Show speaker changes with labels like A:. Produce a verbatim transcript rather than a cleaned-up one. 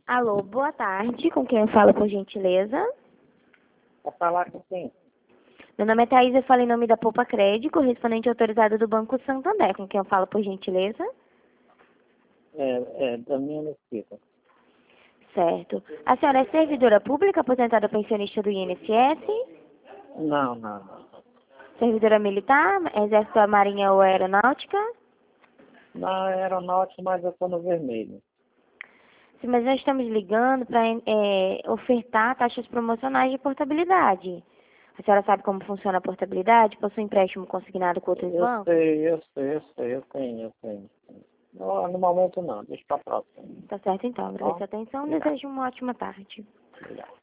A: Alô, boa tarde. Com quem eu falo, por gentileza?
B: Vou falar com quem?
A: Meu nome é Thaís, eu falo em nome da Poupa Crédito, correspondente autorizado do Banco Santander. Com quem eu falo, por gentileza?
B: É, é da minha Mesquita.
A: Certo. A senhora é servidora pública, aposentada pensionista do I N S S?
B: Não, não, não.
A: Servidora militar, exército, da marinha ou aeronáutica?
B: Na aeronáutica, mas eu estou no vermelho.
A: Sim, mas nós estamos ligando para ofertar taxas promocionais de portabilidade. A senhora sabe como funciona a portabilidade? Possui empréstimo consignado com outros
B: Eu
A: bancos?
B: sei, eu sei, eu sei, eu tenho, eu tenho. No, no momento não, deixa para próxima.
A: Tá certo então. Agradeço a atenção.
B: Obrigado.
A: Desejo uma ótima tarde.
B: Obrigado.